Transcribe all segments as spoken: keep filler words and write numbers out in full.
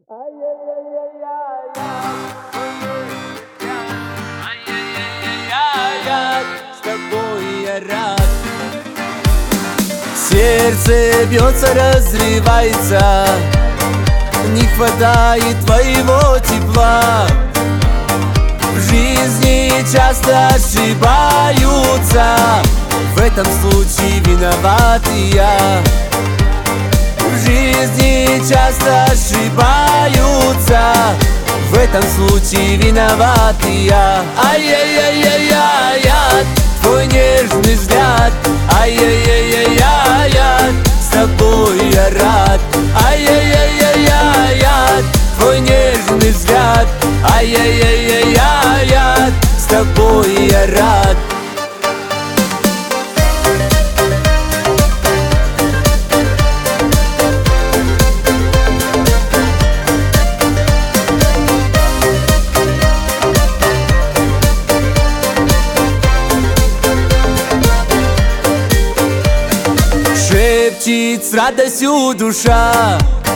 С тобой я рад. Сердце бьется, разрывается, не хватает твоего тепла. В жизни часто ошибаются, в этом случае виноват и я. В жизни часто ошибаются, в этом случае виноват и я. Ай-яй-яй-яй-яй, твой нежный взгляд. Ай-яй-яй-яй-яй, с тобой я рад. Ай-яй-яй-яй-яй, твой нежный взгляд. Ай-яй-яй-яй-яй, с тобой я рад. Шепчет с радостью душа,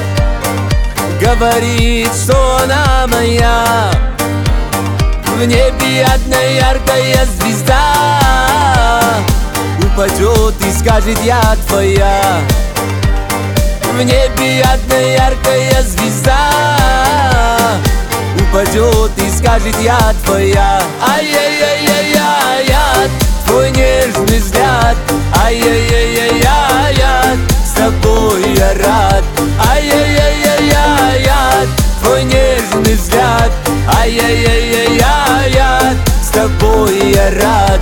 говорит, что она моя. В небе одна яркая звезда упадет и скажет: я твоя. В небе одна яркая звезда упадет и скажет: я твоя. Ай-яй-яй-яй-яй, твой нежный взгляд. Ай-яй-яй-яй-яй, с тобой я рад. Ай-яй-яй-яй-яй, твой нежный взгляд. Ай-яй-яй-яй-яй, с тобой я рад.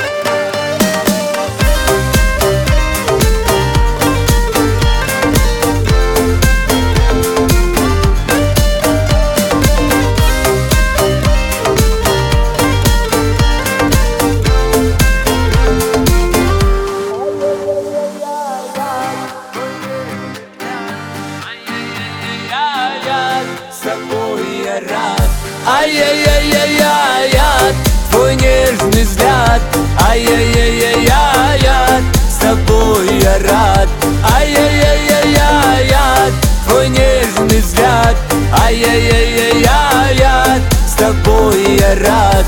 С тобой я рад. Ай-яй-яй-яй-яй, твой нежный взгляд. Ай-яй-яй-яй-яй, с тобой я рад. Ай-яй-яй-яй-яй, твой нежный взгляд. Ай-яй-яй-яй-яй, с тобой я рад.